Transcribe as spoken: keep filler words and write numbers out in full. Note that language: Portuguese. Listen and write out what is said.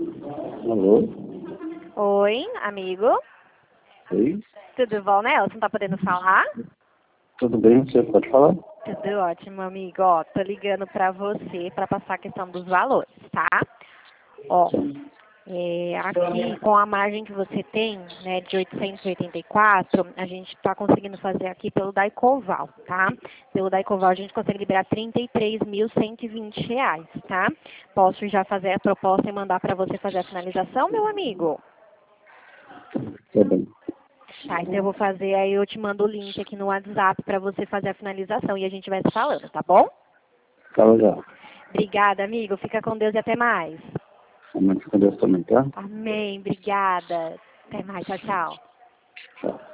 Alô? Oi, amigo. Oi? Tudo bom, né? Você não tá podendo falar? Tudo bem? Você pode falar? Tudo ótimo, amigo. Ó, tô ligando pra você pra passar a questão dos valores, tá? Ó, é, aqui com a margem que você tem, né, de oitocentos e oitenta e quatro, a gente tá conseguindo fazer aqui pelo Daicoval, tá? Pelo Daicoval a gente consegue liberar trinta e três mil cento e vinte reais, tá? Posso já fazer a proposta e mandar pra você fazer a finalização, meu amigo? Tá bem. Tá, então eu vou fazer, aí eu te mando o link aqui no WhatsApp pra você fazer a finalização e a gente vai se falando, tá bom? Fala já. Obrigada, amigo. Fica com Deus e até mais. Amém com Deus também, tá? Amém. Obrigada. Até mais. Tchau, tchau. Tchau.